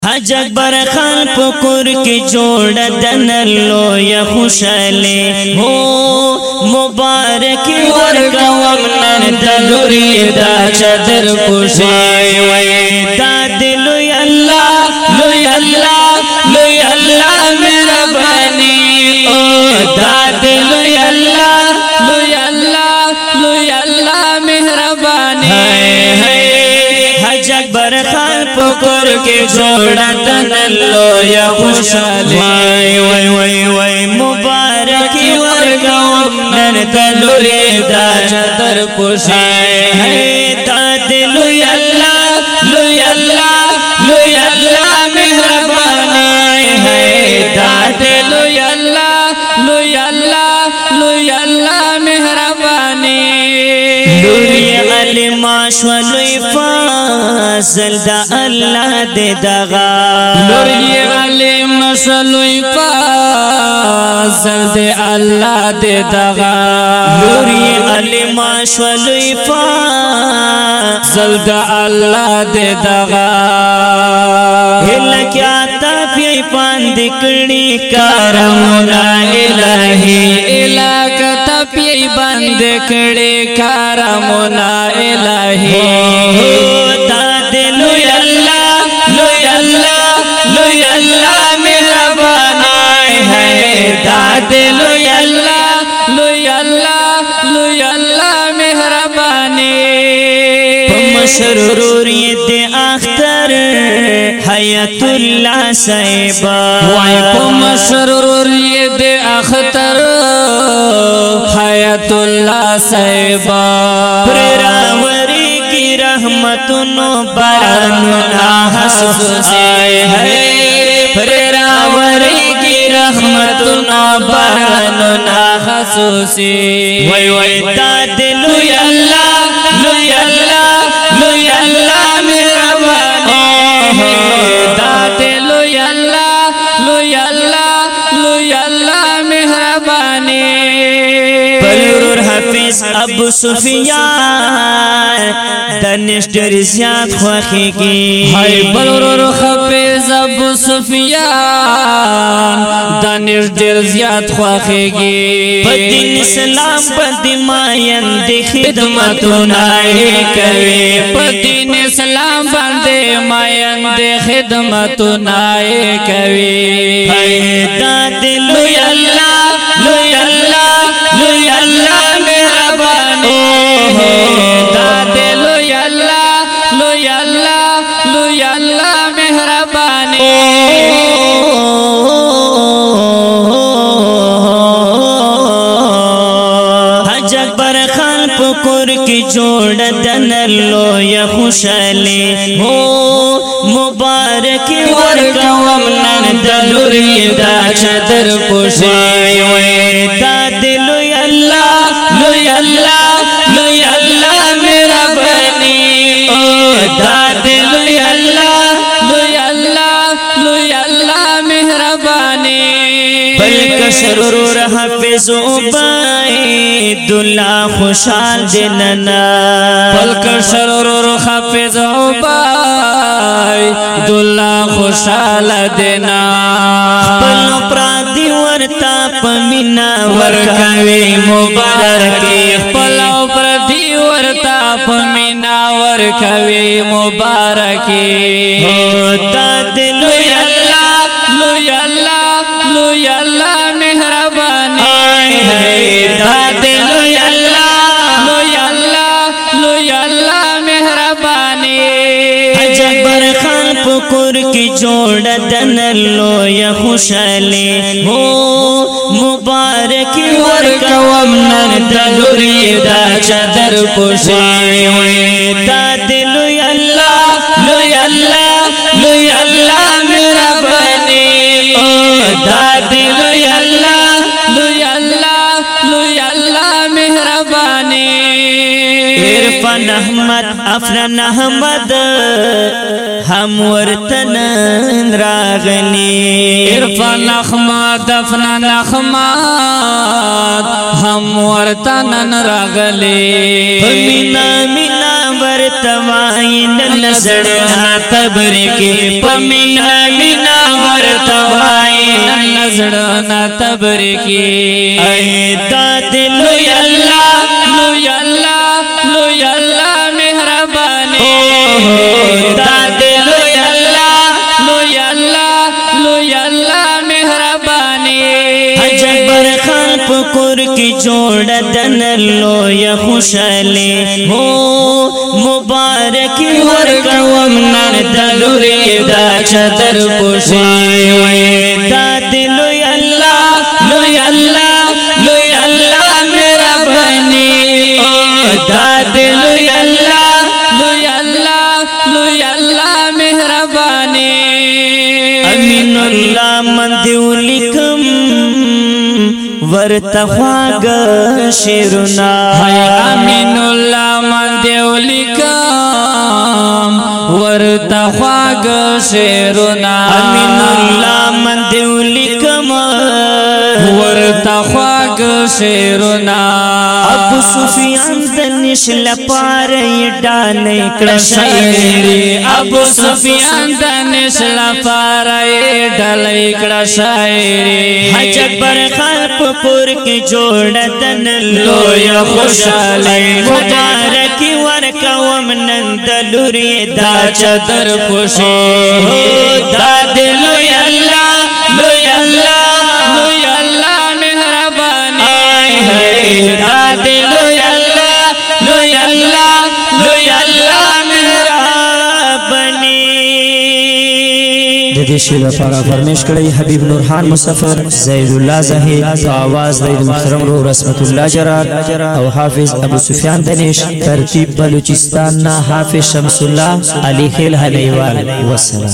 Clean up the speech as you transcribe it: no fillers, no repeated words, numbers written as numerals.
حج اکبر خان پکور کی جوڑ دنلو یا خوشالی ہو مبارک ورکوم نن دلوری دا چدر پوشی وی دا دلو یا اللہ لو یا اللہ لو یا اللہ میرا بانی او دا دلو یا اللہ لو یا اللہ لو یا اللہ میرا بانی حج اکبر خان پکور کی جوڑا تنلو یا خوشالی وی وی وی مبارکی ورگوم نن تلوری دا چتر پوشی دا دلو یا اللہ لو یا اللہ لو یا اللہ مہربانی ہے دا دلو یا اللہ لو یا اللہ لو یا اللہ مہربانی لوری علما شولوی فاصل دا اللہ دے دغا لوری علما شولوی فاصل دے اللہ دے دغا لوری علما شولوی فاصل دا اللہ دے دغا ہل کیا تاپی پاندکڑی کارمونا الہی الہ تپی بند کڑے کارمونا الہی دا دلو یا اللہ لو یا اللہ لو یا اللہ مہربانی ہے دا دلو یا اللہ لو یا اللہ لو یا اللہ مہربانی مسروریت اختر حیات اللہ صاحبہ وائی مسروریت اختر حیات اللہ صاحبہ پراوری کی رحمتنو بارانونا حسوس آئے ہے پراوری کی رحمتنو بارانونا حسوسی وی وی تا دلو یا اللہ لو یا اللہ لو یا اللہ مہربانی تا دلو یا اللہ لو یا اللہ لو یا اللہ مہربانی پرور حفیظ ابو سفیان دانش ډېر زیات خوښیږي هاي پرور حفیظ ابو سفیان دانش ډېر زیات خوښیږي په دین اسلام باندې ماین د خدمتونه کوي په دین اسلام باندې ماین د خدمتونه کوي هاي دا دلو یا الله لو یا الله لو یا الله مهربانی دا دلو یا الله لو یا الله لو یا الله مهربانی حج اکبر خان پکور کی جوڑ دنلو یا خوشالی ہو مبارک ورکوم نن دلوری دا چدر پوشی وی دا دلو یا اللہ لو یا اللہ لو یا اللہ میرا بنی دا دلو یا اللہ لو یا اللہ لو یا اللہ مہربانی بلکہ شرور حفظ عبید اللہ خوشحال دلنا بلکہ شرور حفظ عبید اللہ خوشحال دینا بلو پرادی ورطا پمینا ورکوی مبارکی بلو پرادی ورطا پمینا ورکوی مبارکی ہوتا دلو یا اللہ لو یا اللہ لو یا اللہ مہربانی ہے دا دلو یا اللہ لو یا اللہ لو یا اللہ مہربانی حج اکبر خان پکور کی جوڑ دنلو یا خوشالی ہو مبارک ورکوم نن دلوری دا چدر پوشی وی دا دلو یا اللہ لو یا اللہ لو یا اللہ مہربانی دا دلو یا اللہ لو یا اللہ لو یا اللہ مہربانی عرفان احمد افران احمد ہم ورتن راغلی عرفان احمد افران احمد غم ورته نن راغلی پمینا مینا ورتوای نن زړه تبرکی پمینا مینا ورتوای نن زړه تبرکی ای داد لوی الله لوی الله لوی الله مهرباني داد لوی الله لوی الله لوی الله مهرباني جبر خان پکور کی جوړ دن لوی خوشاله هو مبارک ورکوم نن دلوري دا چتر پوشي داد لوی الله لوی الله لوی الله مهرباني داد لوی الله لوی الله لوی الله مهرباني امین الله من دیو لیکم ورته خواږ شیرنا امین الله من دیو لیکم ورته خواږ شیرنا امین الله من دیو لیکم ورته خواږ شیرنا ابو سفیان دنش لپاره ډالې کړه شاعری ابو سفیان دنش لپاره ډالې کړه شاعری حج اکبر خان پور کې جوړ دن لوی خوشاله مبارک ورکوم نن دلوري دا چادر پوشي داد لوی الله لوی الله لوی الله مهرباني داد لوی الله لوی الله لوی الله مهرباني د دې شی لپاره فرمیش کړی حبیب نورخان مسافر زید الله زاهد आवाज د محترم رو رسمت الله جرار او حافظ ابو سفیان دنیش ترتیب بلوچستان نا حافظ شمس الله علی خیل حلیوال والسلام